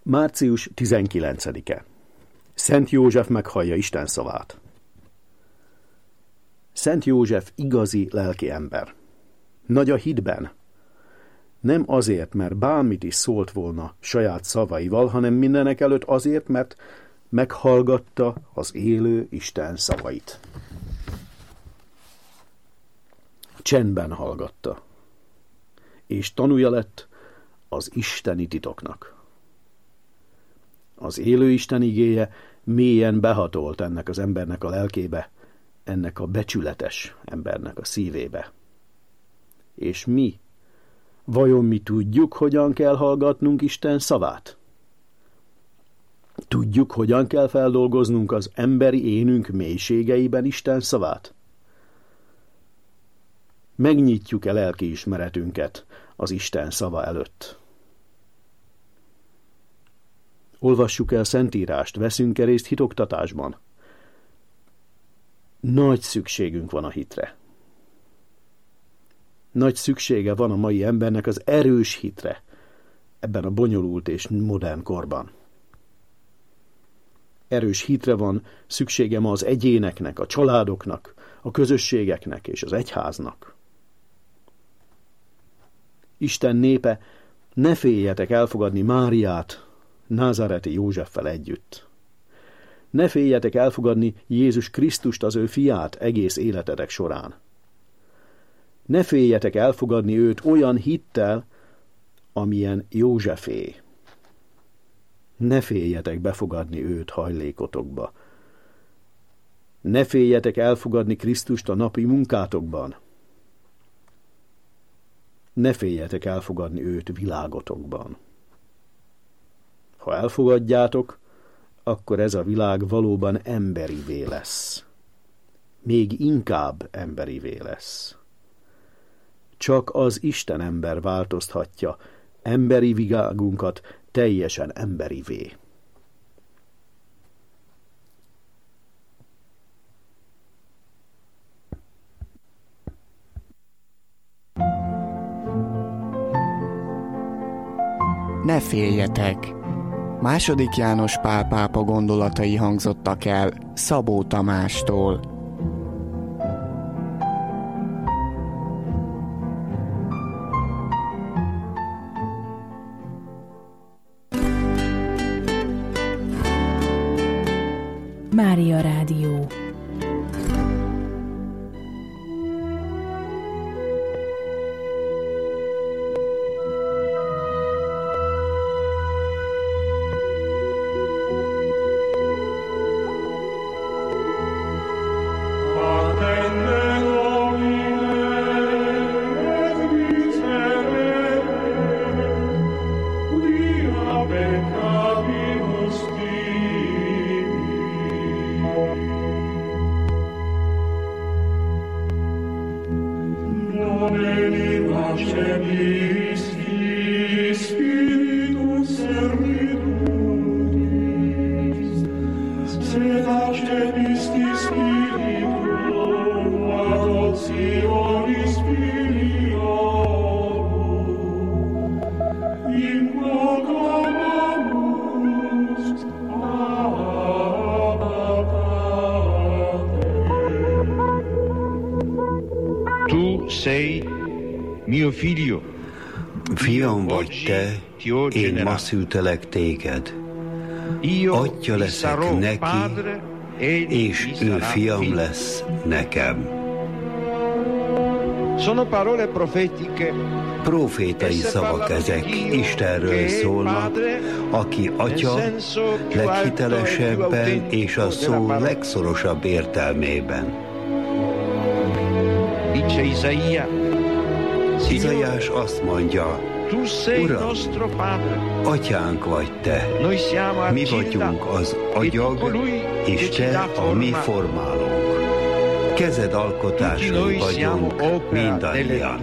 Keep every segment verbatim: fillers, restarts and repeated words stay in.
március tizenkilencedike. Szent József meghallja Isten szavát. Szent József igazi lelki ember. Nagy a hitben. Nem azért, mert bármit is szólt volna saját szavaival, hanem mindenek előtt azért, mert meghallgatta az élő Isten szavait. Csendben hallgatta, és tanúja lett az isteni titoknak. Az élő Isten igéje mélyen behatolt ennek az embernek a lelkébe, ennek a becsületes embernek a szívébe. És mi? Vajon mi tudjuk, hogyan kell hallgatnunk Isten szavát? Tudjuk, hogyan kell feldolgoznunk az emberi énünk mélységeiben Isten szavát? Megnyitjuk-e lelkiismeretünket az Isten szava előtt? Olvassuk el Szentírást, veszünk-e részt hitoktatásban? Nagy szükségünk van a hitre. Nagy szüksége van a mai embernek az erős hitre ebben a bonyolult és modern korban. Erős hitre van szüksége ma az egyéneknek, a családoknak, a közösségeknek és az egyháznak. Isten népe, ne féljetek elfogadni Máriát názáreti Józseffel együtt. Ne féljetek elfogadni Jézus Krisztust, az ő fiát egész életetek során. Ne féljetek elfogadni őt olyan hittel, amilyen Józsefé. Ne féljetek befogadni őt hajlékotokba. Ne féljetek elfogadni Krisztust a napi munkátokban. Ne féljetek elfogadni őt világotokban. Ha elfogadjátok, akkor ez a világ valóban emberivé lesz. Még inkább emberivé lesz. Csak az Isten ember változtatja emberi világunkat teljesen emberivé. Ne féljetek! Második János Pál pápa gondolatai hangzottak el Szabó Tamástól. Mária Rádió. Fiam vagy te, én ma szültelek téged. Atya leszek neki, és ő fiam lesz nekem. Profétai szavak ezek, Istenről szólnak, aki atya leghitelesebben és a szó legszorosabb értelmében. Izaiás azt mondja, Uram, atyánk vagy te, mi vagyunk az agyag, és te a mi formálónk. Kezed alkotásai vagyunk mindannyian.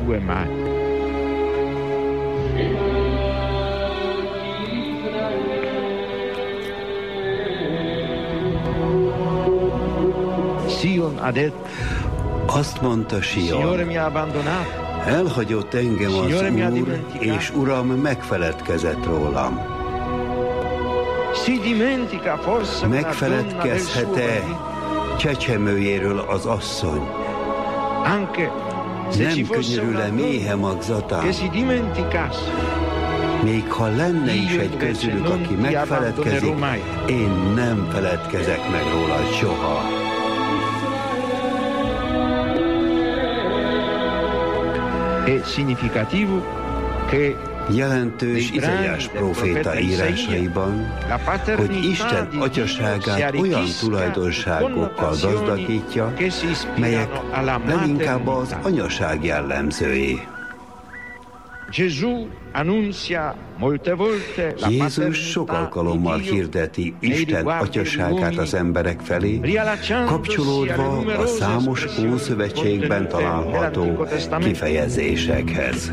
Azt mondta Sion, elhagyott engem az Úr, és Uram megfeledkezett rólam. Megfeledkezhet-e csecsemőjéről az asszony? Nem könyörül-e méhe magzatán? Még ha lenne is egy közülük, aki megfeledkezik, én nem feledkezek meg róla soha. Jelentős Izaiás próféta írásaiban, hogy Isten atyaságát olyan tulajdonságokkal gazdagítja, melyek leginkább az anyaság jellemzői. Jézus sok alkalommal hirdeti Isten atyaságát az emberek felé, kapcsolódva a számos Ószövetségben található kifejezésekhez.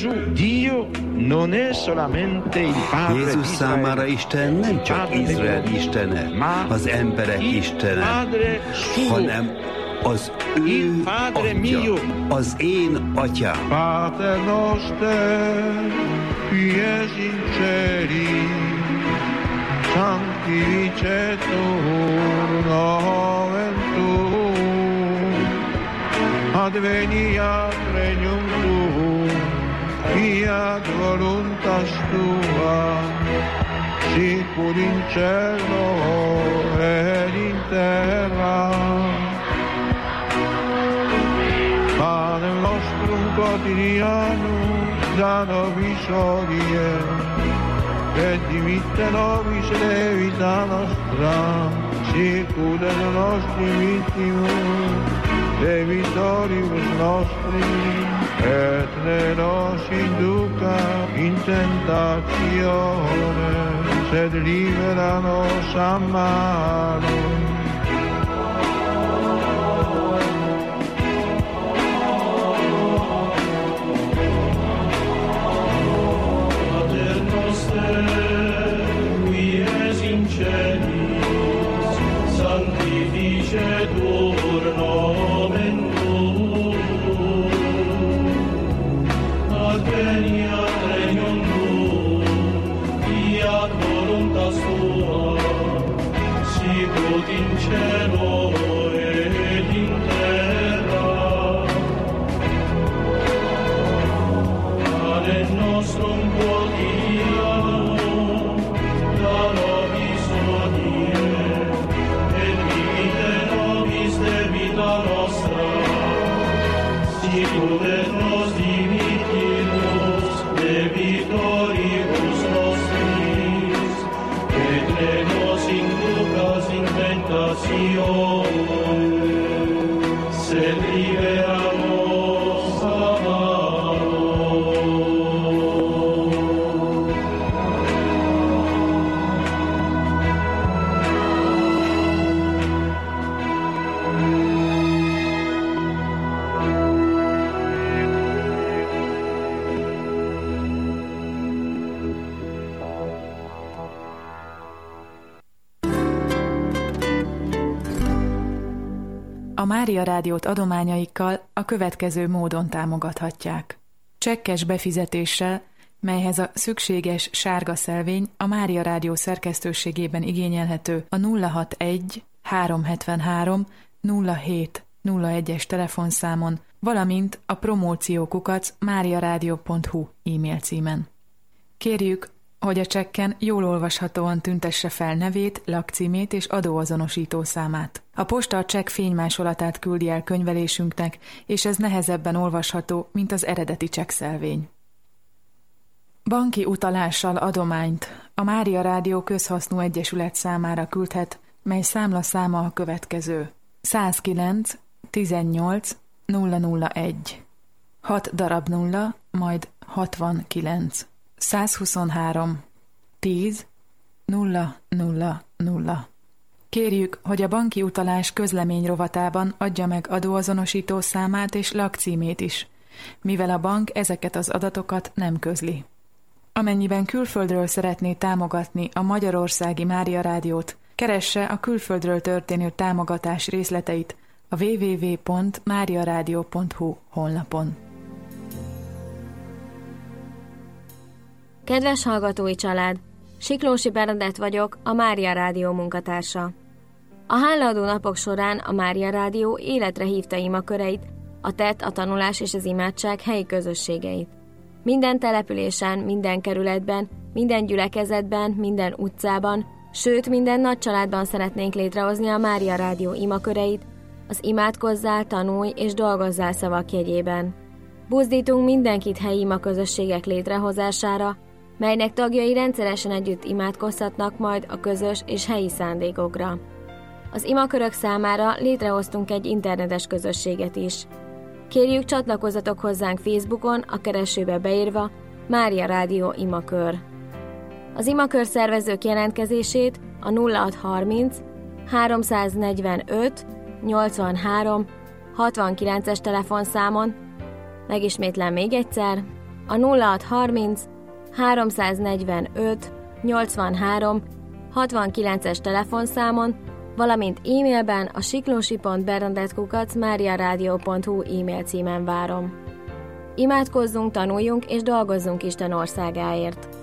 Jézus számára Isten nem csak Izrael istene, az emberek istene, hanem az ő atya, az én atyám. Pater noster, qui es in celi, sanctificetur nomen tuum, adveniat regnum tuum, fiat voluntas tua, sicur in cielo et in terra. Panem nostrum quotidianum da nobis hodie, et dimitte nobis debita nostra, sicut et nostri vittimus debitoribus nostri, et ne nos induca in tentatione, sed libera nos a malo. Sanctificetur nomen tuum, adveniat regnum tuum, fiat voluntas tua, sicut in cielo et in terra. Panem nostrum quotidianum da nobis hodie, et dimitte nobis debita nostra, sicut et nos dimittimus debitoribus nostris, et ne nos inducas in tentatione, sed libera nos a malo. A Mária Rádiót adományaikkal a következő módon támogathatják. Csekkes befizetéssel, melyhez a szükséges sárga szelvény a Mária Rádió szerkesztőségében igényelhető a nulla hatvanegy háromszázhetvenhárom nulla hét nulla egyes telefonszámon, valamint a promóciókukac máriaradio pont hu e-mail címen. Kérjük, hogy a csekken jól olvashatóan tüntesse fel nevét, lakcímét és adóazonosító számát. A posta a csekk fénymásolatát küldi el könyvelésünknek, és ez nehezebben olvasható, mint az eredeti csekkszelvény. Banki utalással adományt a Mária Rádió Közhasznú Egyesület számára küldhet, mely számlaszáma a következő: százkilenc tizennyolc nulla nulla egy, hat darab nulla, majd hatvankilenc, százhuszonhárom tíz nulla nulla nulla. Kérjük, hogy a banki utalás közlemény rovatában adja meg adóazonosító számát és lakcímét is, mivel a bank ezeket az adatokat nem közli. Amennyiben külföldről szeretné támogatni a Magyarországi Mária Rádiót, keresse a külföldről történő támogatás részleteit a double-u double-u double-u pont máriaradio pont hu honlapon. Kedves hallgatói család! Siklósi Bernadett vagyok, a Mária Rádió munkatársa. A hálaadó napok során a Mária Rádió életre hívta imaköreit, a tett, a tanulás és az imádság helyi közösségeit. Minden településen, minden kerületben, minden gyülekezetben, minden utcában, sőt minden nagy családban szeretnénk létrehozni a Mária Rádió imaköreit, az imádkozzál, tanulj és dolgozzál szavak jegyében. Buzdítunk mindenkit helyi imaközösségek létrehozására, melynek tagjai rendszeresen együtt imádkozhatnak majd a közös és helyi szándékokra. Az imakörök számára létrehoztunk egy internetes közösséget is. Kérjük, csatlakozzatok hozzánk Facebookon, a keresőbe beírva Mária Rádió imakör. Az imakör szervezők jelentkezését a nulla hatszázharminc háromszáznegyvenöt nyolcvanhárom hatvankilences telefonszámon, megismétlem még egyszer, a nulla hatszázharminc háromszáznegyvenöt nyolcvanhárom hatvankilences telefonszámon, valamint e-mailben a siklósi pont bernadett kukac mariaradio pont hu e-mail címen várom. Imádkozzunk, tanuljunk és dolgozzunk Isten országáért.